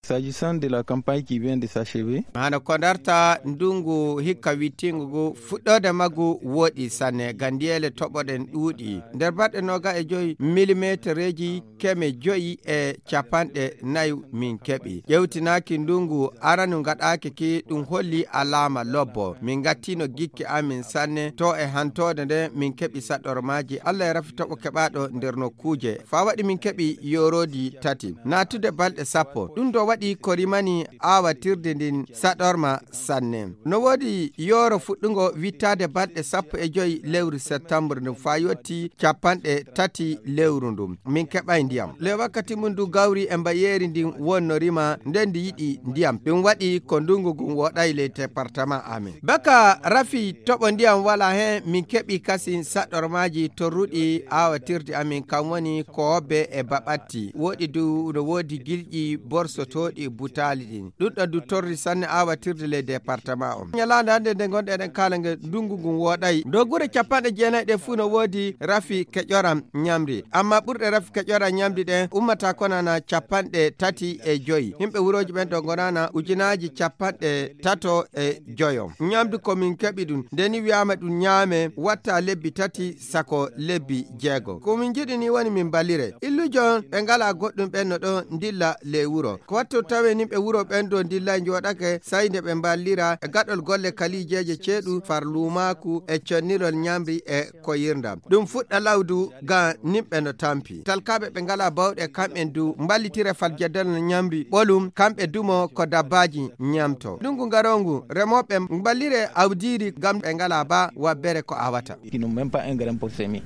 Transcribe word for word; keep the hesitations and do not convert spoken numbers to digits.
S'agissant de la campagne qui vient de s'achever, hana kondarta ndungu hikka witingu fuɗɗode magu woɗi sanne gandiyele toɓoɗen ɗuuɗi nder baɗɗe noga e joyi millimétre ji keme joyi e capanɗe nayi min keɓi ƴewtinaki ndungu aranu gaɗaki ki ɗum holli alama lobbo min gattino gikki amin sanne to e hantode nde min keɓi saɗɗormaji Allah e rafi toɓo keɓaɗo nder nokkuje fa waɗi min keɓi yorodi tati natude balɗe sappo ɗum do waɗi ko rimani awatirde ndin saɗorma sanne no wodi yoro fuɗɗugo wittade balɗe sappo e joyi lewru septembre ndum fa yotti capanɗe tati lewru ndum min keɓay ndiyam le wakkati mum du gawri e mbayeri ndin wonno rima nden ndi yiɗi ndiyam ɗum waɗi ko ndungu gun woɗay le département amin baka rafi toɓo ndiyam wala hen min keɓi kasi saɗormaji torruɗi awatirde amin kam woni ko hobbe e baɓatti woɗi du no wodi gilƴi borsotoɗi butali ɗin ɗuɗɗo du torri sanne awatirde le département o ñalande hande nde gonɗe eɗen kala nge ndungu gun woɗay dow guure capanɗe jeenayyi ɗe fuu no wodi rafi keƴoram ñamri amma ɓurɗe rafi keƴoram ñamdi ɗen ummata konana capanɗe tati e joyi yimɓe wuroji ɓen ɗo gonana ujunaji capanɗe tato e joyo ñamdu komin keɓi ɗum ndeni wiyama ɗum ñaame watta lebbi tati sako lebbi jeego komin jiɗi ni woni min ballire illujon ɓe ngala goɗɗum ɓen no ɗo dilla le wuro ko watto tawe nimɓe wuro ɓen ɗo dilla joɗake sai nde ɓe ballira e gaɗol golle kalijeje ceeɗu farlumaku e connirol ñamri e koyirdam ɗum fuɗɗa lawdu ga nimɓe no tampi talkaɓe ɓe ngala bawɗe kamɓen du mballitire faljedal no ñamri ɓolum kamɓe dumo ko dabbaji ñamto ɗungu ngarongu remoɓe ballire awdiri gam ɓe ngala ba wabbere ko awata qui n'ont même pas un grain pour semer.